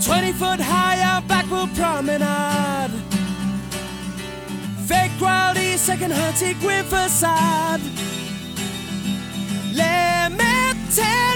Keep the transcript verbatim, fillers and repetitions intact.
twenty foot high out Blackpool Promenade. Fake royalty, second hunting with facade. Let me tell